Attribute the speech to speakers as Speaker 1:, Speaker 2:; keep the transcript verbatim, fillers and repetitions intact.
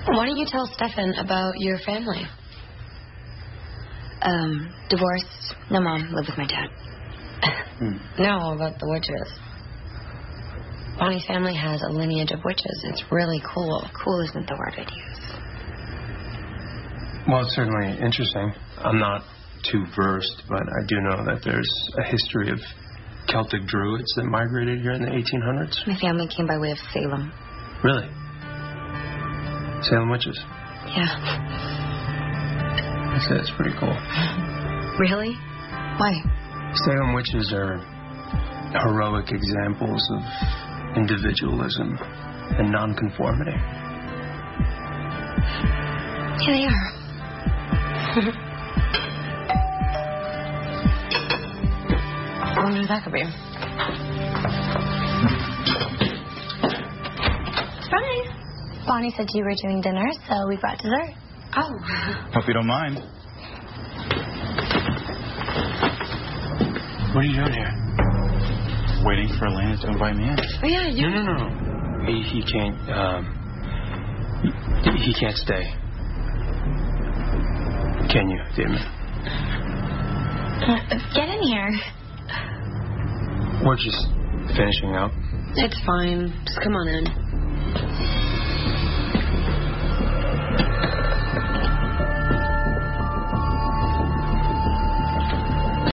Speaker 1: Why don't you tell Stefan about your family?
Speaker 2: Um, divorced. No mom. Live with my dad.
Speaker 1: Hmm. No, about the witches. Bonnie's family has a lineage of witches. It's really cool.
Speaker 2: Cool isn't the word I'd use.
Speaker 3: Well, it's certainly interesting. I'm not too versed, but I do know that there's a history of Celtic druids that migrated here in the eighteen hundreds.
Speaker 2: My family came by way of Salem.
Speaker 3: Really? Salem witches?
Speaker 2: Yeah.
Speaker 3: That's, that's pretty cool.
Speaker 1: Really?
Speaker 2: Why?
Speaker 3: Salem witches are heroic examples of individualism and nonconformity.
Speaker 2: Yeah, they are.
Speaker 1: I wonder who that could be.
Speaker 2: Surprise! Bonnie said you were doing dinner, so we brought dessert.
Speaker 1: Oh.
Speaker 4: Hope you don't mind.
Speaker 3: What are you doing here?
Speaker 4: Waiting for Elena to invite me in.
Speaker 1: Oh, yeah, you...
Speaker 3: No, no, no. He, he can't, um... He, he can't stay. Can you, Damon?
Speaker 2: Uh, get in here.
Speaker 3: We're just finishing up.
Speaker 1: It's fine. Just come on in.